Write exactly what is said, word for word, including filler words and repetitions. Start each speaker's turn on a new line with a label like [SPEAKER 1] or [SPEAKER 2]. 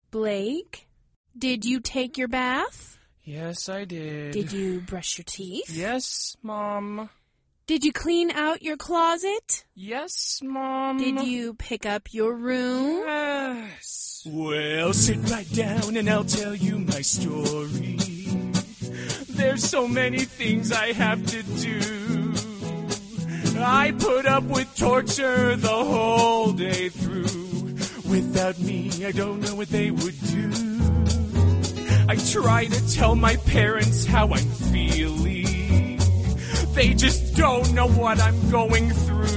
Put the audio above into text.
[SPEAKER 1] Blake, did you take your bath?
[SPEAKER 2] Yes, I did.
[SPEAKER 1] Did you brush your teeth?
[SPEAKER 2] Yes, Mom.
[SPEAKER 1] Did you clean out your closet?
[SPEAKER 2] Yes, Mom.
[SPEAKER 1] Did you pick up your room?
[SPEAKER 2] Yes. Well, sit right down and I'll tell you my story. There's so many things I have to do. I put up with torture the whole day through. Without me, I don't know what they would do. I try to tell my parents how I'm feeling. They just don't know what I'm going through.